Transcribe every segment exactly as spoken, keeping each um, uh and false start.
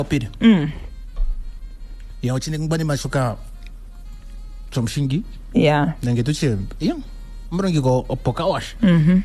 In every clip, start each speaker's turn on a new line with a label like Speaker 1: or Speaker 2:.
Speaker 1: opiri
Speaker 2: Mm.
Speaker 1: ya uchine ngubani mashuka chomshingi
Speaker 2: Yeah.
Speaker 1: nange tuche ya mrongi go opokawash
Speaker 2: Mhm.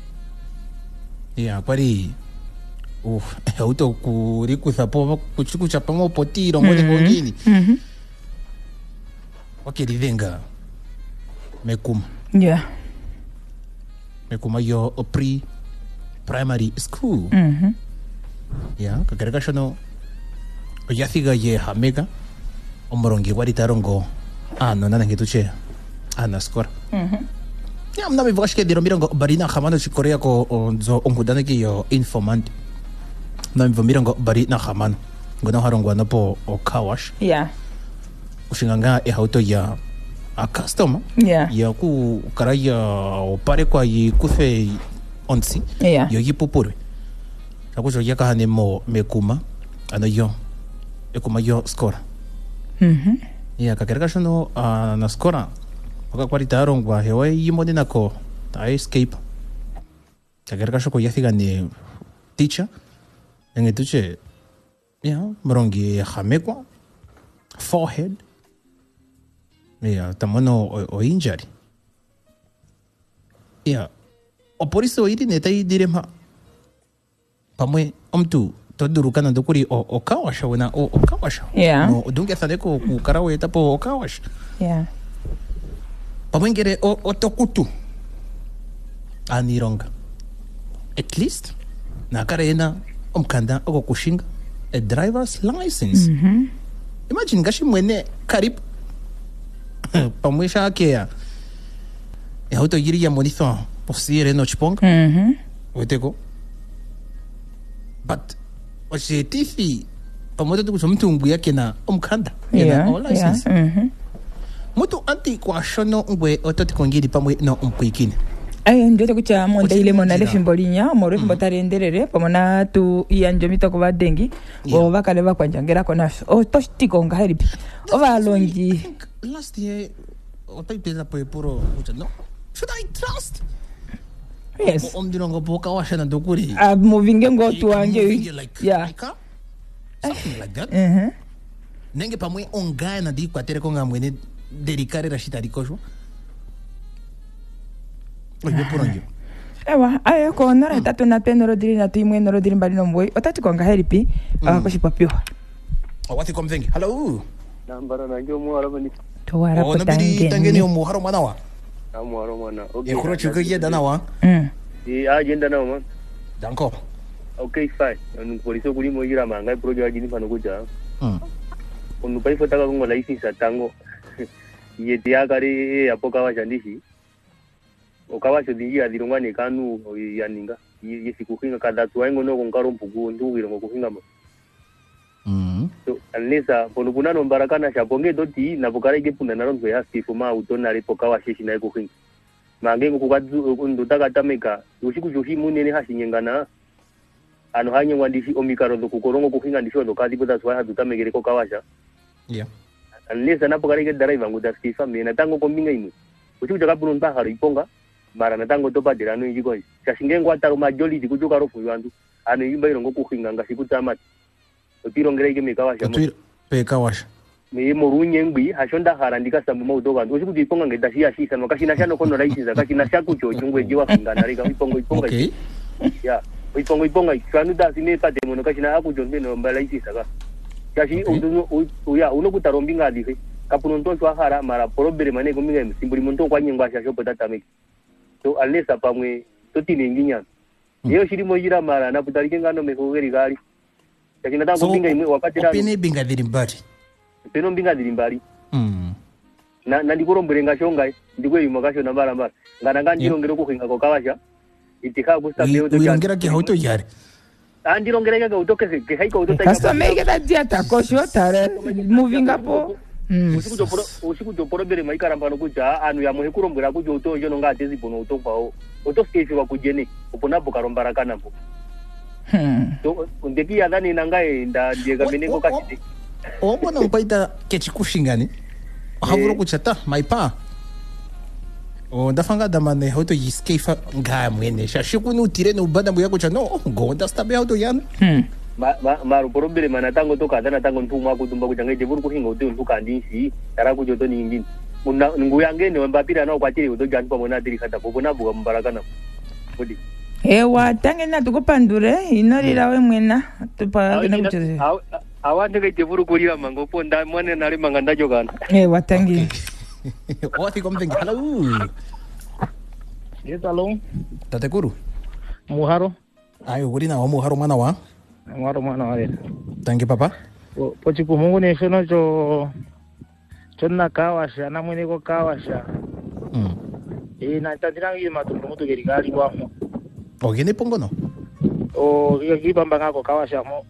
Speaker 1: ya kwari uh auto kuri kusapo kuchikucha pamo potiro ngone ngongini
Speaker 2: Mhm.
Speaker 1: wakiri venga mekuma
Speaker 2: Yeah.
Speaker 1: mekuma yo pre primary school
Speaker 2: Mhm.
Speaker 1: ya kakereka shono oyathiga ye hamega omorongi wari tarongo ano nana ngituche ana skora
Speaker 2: Mhm.
Speaker 1: ya mna mivashke diro mirongo barina khamano chikorea ko onzo ongudana ki yo informant na mvo mirongo barina khamano ngona harongwa napo okawash
Speaker 2: Yeah.
Speaker 1: ushinganga e auto ya a customer
Speaker 2: Yeah.
Speaker 1: ya ku karaya opare kwa yi kufe onsi
Speaker 2: Yeah.
Speaker 1: yo yipupurwe akujo yakahane mo mekuma ano yo ekuma yo skora
Speaker 2: Mhm.
Speaker 1: ya kakereka shono uh, na skora oka kwarita arongwa hewa yimone nako ta escape kakereka shoko yathiga ni teacher nenge tuche ya mrongi hamekwa forehead ya tamono o, o injury ya opolisi oiri neta idirema pamwe omtu todurukana ndokuri o, okawasha wena o, okawasha
Speaker 2: Yeah.
Speaker 1: no dunge thaneko kukara weta po okawasha
Speaker 2: Yeah.
Speaker 1: pamwe ngere o, otokutu anironga at least nakara ena omkanda oko kushinga a driver's license
Speaker 2: Mhm.
Speaker 1: imagine gashi mwene karibu pamwe shakea e auto yiri ya monito posire no chiponga
Speaker 2: Mhm.
Speaker 1: weteko but oshetifi pamoja tu mtu ngwe yake na omkanda
Speaker 2: Yeah.
Speaker 1: o license
Speaker 2: Yeah. Mhm.
Speaker 1: mutu anti kwa shono ngwe ototi kongiri pamwe no omkwikini
Speaker 2: Ayo ndio kucha monde ile mona
Speaker 1: Kuchimujira.
Speaker 2: le fimbolinya mo le fimbotare enderere pamona tu iyanjo mitoko badengi
Speaker 1: Yeah.
Speaker 2: bo bakale bakwanjangera kona o to stiko nga heripi o balongi
Speaker 1: last year otaipeza po puro ucha no should I trust
Speaker 2: yes
Speaker 1: omdirongo boka washana dokuri
Speaker 2: a movinge ngo
Speaker 1: You
Speaker 2: tu anje
Speaker 1: moving it like
Speaker 2: yeah
Speaker 1: like a- something like that
Speaker 2: mhm
Speaker 1: nenge pamwe ongaye na di kwatere ko ngamwene dedicare rashita dikosho oyo puronjo
Speaker 2: ewa ayo ko nora tatu na peno rodiri na tuimwe no rodiri mbali no mboi otati ko nga heripi ko shipapiwa
Speaker 1: awati komvengi hello
Speaker 3: nambara nanjo muhara bani
Speaker 2: to wara
Speaker 1: ona bidi tangeni
Speaker 2: potangeni
Speaker 1: omuharo mwana wa
Speaker 3: amuhara mwana okay
Speaker 1: ekuro chuke dana wa
Speaker 2: mm
Speaker 3: e agenda na man
Speaker 1: danko
Speaker 3: okay fine anu polisi kuli mo yira manga project ajini pano kuja
Speaker 1: mm
Speaker 3: onu pai fotaka ko license tango yeti yakari apoka wa jandishi okawa chodingi adirongwa ne kanu yaninga yesi kuhinga kadatu aingo no konkaro mpugu nduwiro ngo kuhinga mo
Speaker 1: mm
Speaker 3: so alisa pono kunano mbarakana shaponge doti na bukara ige punda na ronzo ya sifuma utonare pokawa sheshi na kuhinga mangengo kukadzu ndutaka tameka ushiku joshi munene hashinyengana ano hanye wandishi omikaro ndo kukorongo kuhinga ndisho ndo kadi buda swa hadu tamegere ko kawasha
Speaker 1: yeah
Speaker 3: alisa na bukara ige driver nguda sifa mena tango kombinga imwe ushiku jakapuno ntaharo iponga mara natango topa dirano yiko shashingengo ataro majoli dikujuka rofu yandu ano yimba irongo kuhinga ngasikutamati otirongera ige mekawasha
Speaker 1: otwira peka washa
Speaker 3: me morunye ngbi hashonda harandika sambu mau doga ndo siku iponga ngeda shia shisa no kashina shano kono raisiza kashina shaku cho chungwe jiwa finga narika ipongo iponga
Speaker 1: okay
Speaker 3: ya ipongo iponga kanu da sine pate mono kashina aku jonde no mbala isisa ka kashi
Speaker 1: Okay.
Speaker 3: undo uya uno kutarombinga dihe kapuno ndo twa hara mara probere mane kuminga msimbuli muntu kwa nyingwa sha shopo tata meki so alesa pamwe totine nginya yeo shirimo yira mara na putarike ngano mekogeri gali kashina tango binga imwe wakati dano
Speaker 1: opine binga dirimbari
Speaker 3: peno mbinga dirimbali
Speaker 1: mm
Speaker 3: na na ndikurombere ngashonga ndikwe yuma kasho na mara mara ngana ngandilongere kuhinga ko kawasha itika gusta beo to
Speaker 1: uyongera ki auto yare
Speaker 3: andilongere ga utoke ke haiko utoke
Speaker 2: kasa mege da dia ta ko sho tare movinga po mm
Speaker 3: usiku to pro usiku to probere maikara mbano kuja anu ya muhe kurombera kujo uto jono ngate zipono utopa o uto skefi wa kujene upona bukarombara kana po
Speaker 2: hmm
Speaker 3: to ndeki ya dani nangae nda ndiega menengo kashite
Speaker 1: omona mpaita kechikushingani havuro kuchata maipa o ndafanga damane hoto yiskefa nga mwene shashikunu tirene ubada mbuya kucha no go ndasta be auto yana
Speaker 2: hmm
Speaker 3: ma ma problem mana tango to kadana tango ntuma kutumba kujange jeburu kuhinga uti untuka ndinsi tara kujoto ni ngini muna nguyange ne mbapira na kwatiri uto jan pa mona diri kata bobona buga mbarakana kodi
Speaker 2: ewa tange na tukupandure inorira we mwena tupa kana kucheze
Speaker 3: awande ke jeburu kulira mango ponda mwane nali manganda jogana
Speaker 2: ewa tangi
Speaker 1: Wati kompengi hello
Speaker 4: Yes, hello.
Speaker 1: Tatekuru
Speaker 4: Muharo.
Speaker 1: Ayo gurina wa muharo mwana wa
Speaker 4: Muharo mwana wa
Speaker 1: Tangi papa
Speaker 4: Po chiku mungu ni shono cho Chonna kawasha na mwene ko kawasha
Speaker 1: Mm
Speaker 4: E na tandira ngi matundu mutu gerikali wa mo
Speaker 1: Ogene pongo no
Speaker 4: O ki bamba ngako kawasha mo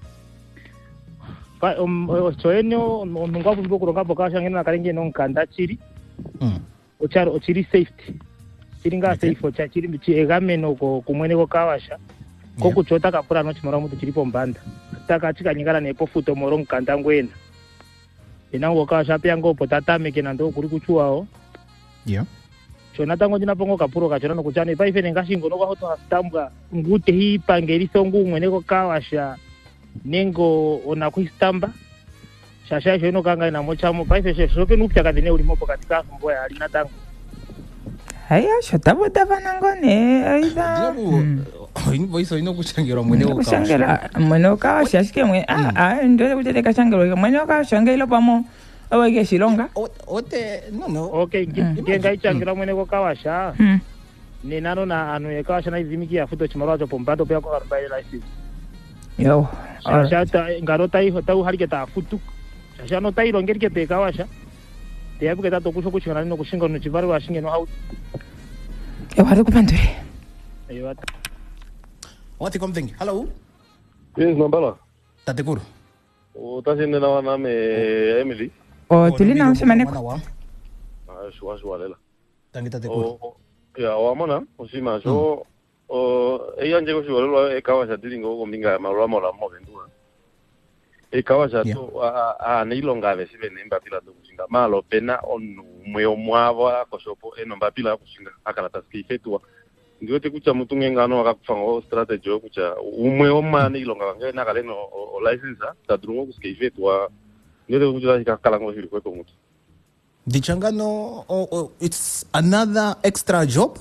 Speaker 4: Pa um choenyo nunga bumbo kuronga pokasha ngena karinge no nkanda chiri
Speaker 1: Mm
Speaker 4: Ocharo ochiri safety Chiringa safe ocha chiri michi egameno ko kumwene ko kawasha ko kuchota kapura no chimora mutu chiripo mbanda taka chika nyingala nepo futo moro nkanda ngwena inango kawasha pya ngo potata meke nando kuri kuchuao
Speaker 1: Yeah
Speaker 4: chona tango jina pongo kapuro kachona no kuchane pa ifene ngashingo no kwahoto hastambwa ngute hi pangeriso ngumwene ko kawasha nengo ona kuistamba shasha shono kanga ina mochamo pa ifeshe shoke nupya kadine ulimopo katika mboya alina tango
Speaker 2: haya shotabo davanangone aida
Speaker 1: Ino iso ino kuchangera mwene wa
Speaker 2: kuchangera mwene wa kawasha ashike mwe ah ah ndio kutete kachangera mwene wa kawasha ngelo pamo awege shilonga
Speaker 1: ote no no
Speaker 4: okay ngenga ichangira mwene ko kawasha
Speaker 2: mm
Speaker 4: ni nano na anu kawasha na izimiki ya futo chimaro cho pombado pya ko arobaini license
Speaker 2: yo
Speaker 4: shata ngarota hiyo tau halike ta futu shasha no tairo ngerike pe kawasha te yabuke tato kusho kushingana no kushinga no chivaru washinge no hau
Speaker 2: yo hari kupandure
Speaker 4: ayo
Speaker 1: Wati kompengi hello
Speaker 5: Yes, Nambala.
Speaker 1: Tatekuru
Speaker 5: O tasinde na wana me Emily.
Speaker 2: o tulina mshimane
Speaker 1: wa
Speaker 5: Ah, shwa shwa lela.
Speaker 1: Tangi tatekuru
Speaker 5: O ya wa mona, osima so o eya nje ko shwa lela e kawasha dilingo ko minga marwa mola mo vendua. E kawasha to a a ne ilonga ve sibe ne mbapila do kusinga malo pena onu mwe omwava ko sopo eno mbapila kusinga akala taski fetua. Ndio te kucha mutu ngengano akakufanga strategy yo kucha umwe omane ilonga ngena kale no o license ta drungo kuske fetua. Ndio te kucha kakala ngo hiri ko mutu.
Speaker 1: Dichangano oh, oh, it's another extra job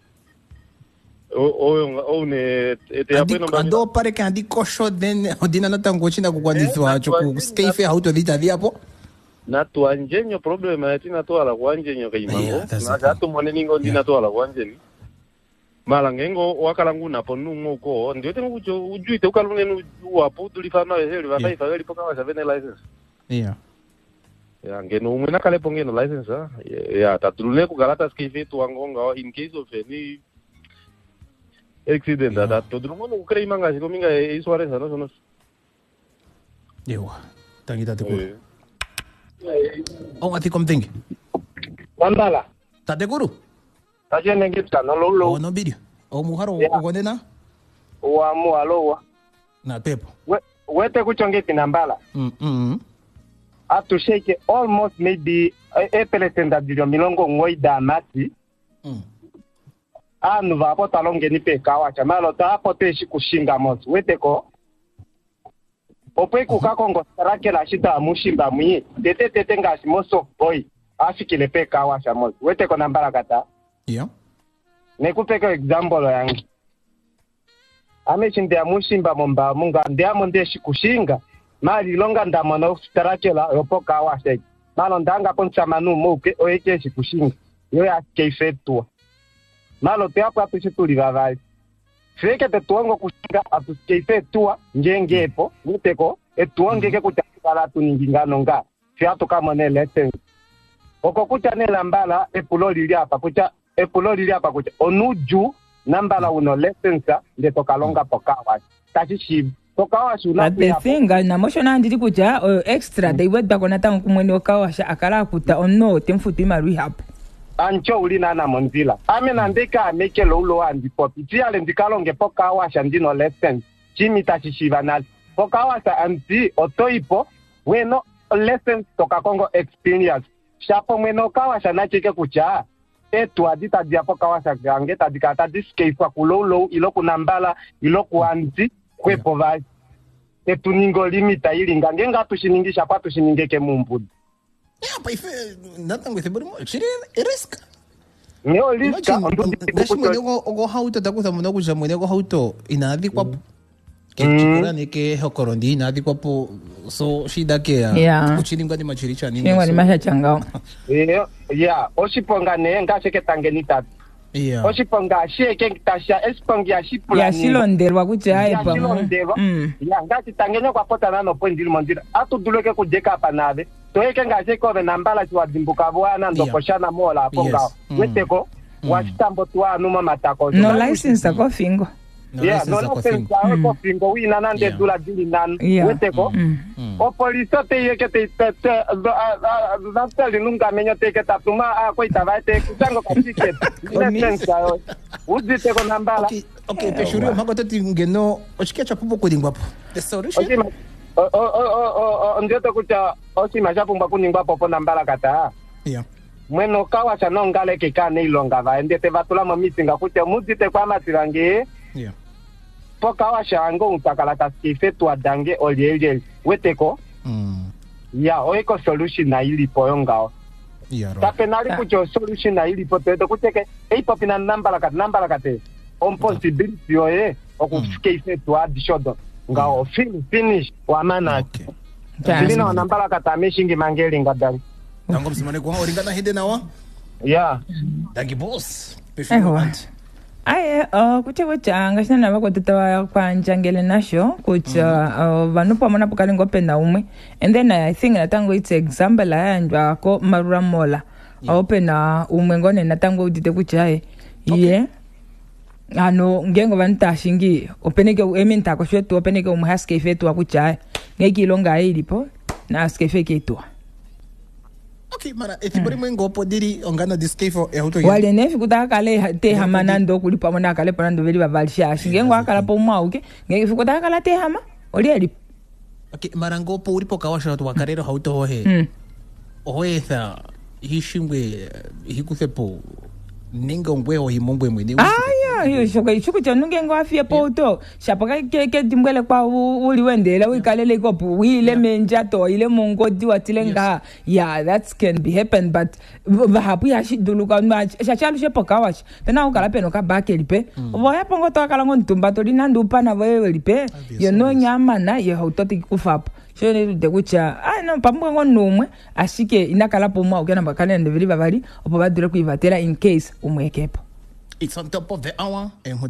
Speaker 5: O o o ne te apo no
Speaker 1: ando pare que andi kosho den odina na tango china kukwandiswa cho ku scafe auto vita diapo
Speaker 5: na tu anjenyo problema eti na to ala wanjenyo kaimango
Speaker 1: Yeah, that's
Speaker 5: na
Speaker 1: it.
Speaker 5: gato mone ningo
Speaker 1: Yeah.
Speaker 5: dina to ala wanjeni mala ngengo wakalangu na ponu ngoko ndio tengo kujo ujuite ukalunge nu wapo tulifana heli vata
Speaker 1: Yeah.
Speaker 5: ifageli poka wa seven license
Speaker 1: yeah
Speaker 5: ya ngeno umwe nakale pongeno license ah ya tatulune ku galata skife tu wangonga in case of any accident
Speaker 1: Yeah.
Speaker 5: that to drumo no krei manga siko minga isware sana sono
Speaker 1: yewa tangi tatekuru oh ati kompengi
Speaker 4: Nambala
Speaker 1: tatekuru
Speaker 4: tajene ngipta no lolo
Speaker 1: oh no video oh muharo
Speaker 4: Yeah.
Speaker 1: ugonena
Speaker 4: wa mu alowa
Speaker 1: na pepo
Speaker 4: wete kuchongeti Nambala
Speaker 1: mm mm
Speaker 4: atusheke almost maybe epelesenda dilio milongo ngoida mati
Speaker 1: mm
Speaker 4: anu vapo talonge ni pe kawacha malo tapo teshi kushinga moto weteko opwe kukakongo sarake la shita mushimba mwi tete tete ngashi moso boy afikile pe kawacha moto weteko Nambala kata
Speaker 1: yeah
Speaker 4: nekupeka example yangu amechinde amushimba momba munga ndiamo ndeshi kushinga mali longa ndamona tarakela yopo kawacha malo ndanga poncha manu moke oekeshi kushinga yo ya keifetua malo te apa tusituli vavai feke te tuongo kushinga atukeifetua njengepo uteko etuongeke kutakala tuningingano nga fiato kama ne lesson oko kucha ne Nambala epulo lili apa kucha epulo lili apa kucha onuju Nambala uno lessensa nde tokalonga pokawa tachishi pokawa shuna
Speaker 2: but the thing na moshona ndiri kuja uh, extra they went back on atangu kumwene wa kawasha akala kuta ono temfuti ma rehab
Speaker 4: ancho ulina na monzila amena ndeka ameke lolo andi popi tiale ndikalonge pokawa ndino lesson chimi tachishiva na pokawa anti otoipo weno lesson toka Kongo experience shapo mweno kawasha na chike kucha etu adita diapo kawasha gange tadikata diskeifa kulolo ilo ku Nambala ilo ku anti kwepo vai tetuningo limita ilinga ngenga tushiningisha kwa tushiningeke mumbudu
Speaker 1: yeah pa ife natango thebori mo chiri risk
Speaker 4: neo liska
Speaker 1: ndashi mwene go go hauto takuza muno kuja mwene go hauto inaadhi kwa ke chikora ne ke hokorondi inaadhi kwa po so shida ke ya kuchiringwa ni machiricha nini
Speaker 2: ngwa ni masha changao
Speaker 4: eh ya oshiponga ne ngasheke tangeni tatu yeah oshiponga sheke tasha espongia shipula
Speaker 2: ya silonderwa kuti ayi pa
Speaker 4: mm ya ngati tangenya kwa pota nano point mondira atuduleke kujeka panave toyeke ngase ko nambala twa dimbuka bwana ndokoshana mola ponga weteko washitambo twa numa matako
Speaker 2: no license ko fingo
Speaker 4: yeah no license ko fingo wina nande dula dili nan weteko o police te yeke te te dafta linunga menyo te ke tatuma ko itavaite kutango ka ticket license ayo uzite ko nambala
Speaker 1: okay te shuri mako tati ngeno oshikia chapupo kodingwapo the solution
Speaker 4: o o o o ndio tokuta osima chapumba kuningwa popo nambala kata
Speaker 1: yeah
Speaker 4: mweno kawa cha nongale kikane ilonga va ndete vatula mo misinga kuti muzite kwa masirange
Speaker 1: yeah
Speaker 4: poka wa shango utakala taskife tu adange oliele weteko
Speaker 1: mm
Speaker 4: ya oiko solution na ilipo yongao
Speaker 1: yeah
Speaker 4: ta penali kucho solution na ilipo teto kuteke eipo pina nambala kat nambala kate on possibility oye okufikife tu adishodo ngao finish finish wa mana Dilino nambala kata meshingi mangeli ngadari
Speaker 1: Tango msimane kwa oringana hide nawa
Speaker 4: yeah
Speaker 1: dangi boss
Speaker 2: eho aye uh kutewe changa shana bako tutawa kwa njangele nasho kucha uh, vanu pamona pokali ngopenda umwe and then I think natango it's example la njwa ko marura mola opena umwe ngone natango udite kucha ye ye ano ngengo vantashingi openeke eminta ko shwetu openeke umhaske fetu akucha ngeki longa ilipo na aske feke tu
Speaker 1: okay mara etibori mwengo podiri ongana diskefo e auto
Speaker 2: wale nefi kutakale te hamana ndo kulipa mona kale panando veli bavalisha shingengo akala po mwauke ngeki kutakala te hama oli ali
Speaker 1: okay mara ngopo ulipo kawasha watu wakarero hauto hohe
Speaker 2: mm.
Speaker 1: ohetha hishimwe hikuthepo ninga ngweo himongwe mwene
Speaker 2: aya hiyo shoka ichuku chanunge ngwafie poto shapaka keke timbele kwa uli wendela wikalele kopu wile menja to ile mongodi watilenga yeah that can be happen but vahapu ya shiduluka shachalu shepoka wash pena ukala peno ka bakelipe voya pongo to akala ngontumba to linandu pana wewe lipe yo no nyama na ye hautoti kufapo shone de kucha ah no pamwe ngonumwe ashike inakala pomwa ukena bakane ndevili babali opo badure kuivatela in case umwekepo.
Speaker 1: It's on top of the hour and